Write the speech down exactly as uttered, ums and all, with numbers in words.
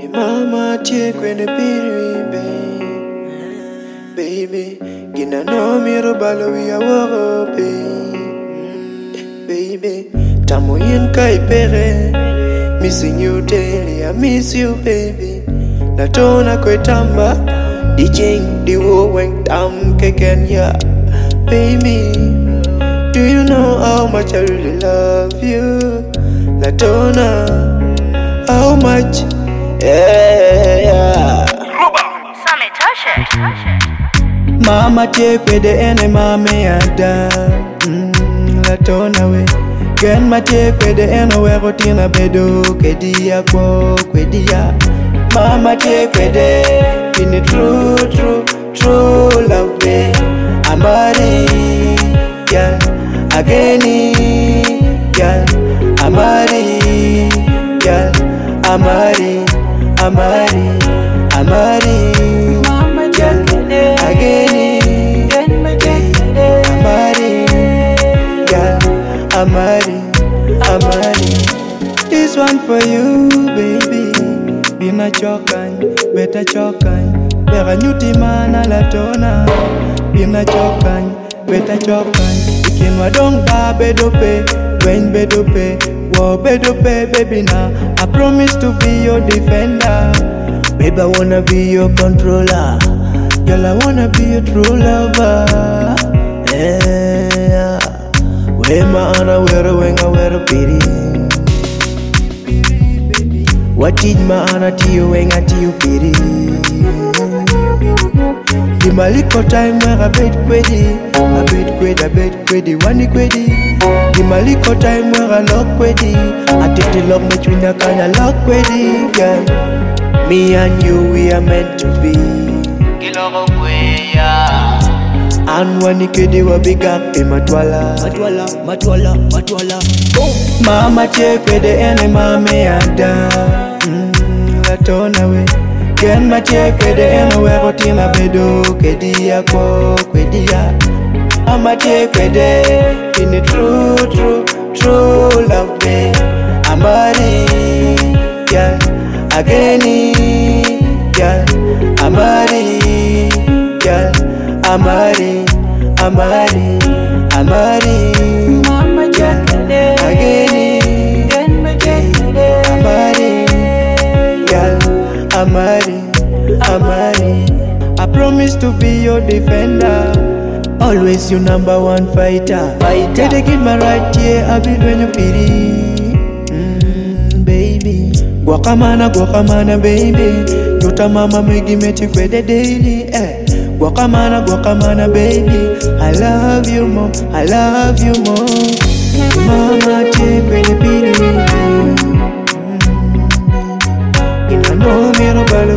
Mama take when the baby, baby, gina no miro balo we a woro baby, tamu yin kai pere, missing you daily, I miss you baby. Natona kwe tamba, DJing the wo weng tam kekenya, baby. Do you know how much I really love you, Latona? How much? Yeah, yeah. Sammy, touch it, touch it. Mama take with the ene mama yada. Mm, Latona we. Gen ma take with the ene we rotina bedo kedia ko kedia. Mama take with the in the true, true, true love me. Amari, yeah, ageni, yeah, amari, yeah, amari. Amari, Amari, yeah, again, Amari, yeah, Amari, Amari. This one for you, baby. Be na chokan, better chokan. Bera nyuti mana latona. Be na chokan, better chokan. Ikinwa dong ba bedope, when bedope. Oh, better pay, baby, now I promise to be your defender. Baby, I wanna be your controller. Girl, I wanna be your true lover. Yeah. Where my honor, where when I wear a pity. What did my honor to you when I to you pity? The maliko time where I bet quiddy, I bet quid, I bet quiddy, one quiddy. The maliko time where I lock quiddy, I take the love between a kind of lock quiddy, girl. Me and you, we are meant to be. And when you kid you a big up in matwala, matwala, matwala, matwala. Boom. Mama take with the enemy, mama yada. Mm, Latona we. Gen ma take with the enemy, we rotina bedo kedia ko kedia. Mama take with the in the true, true, true love me. Amari, yeah, ageni, yeah, Amari, yeah, Amari, Amari, Amari, yeah, ageni, Amari, yeah, Amari, Amari. I promise to be your defender. Always your number one fighter. Fighter. Take it my right here, I be when you pity. Mm, baby. Guacamana, guacamana, baby. Yuta mama megi meti kwede daily. Eh. Guacamana, guacamana, baby. I love you more, I love you more. Mama take kwede pity. Mm, ina no miro balo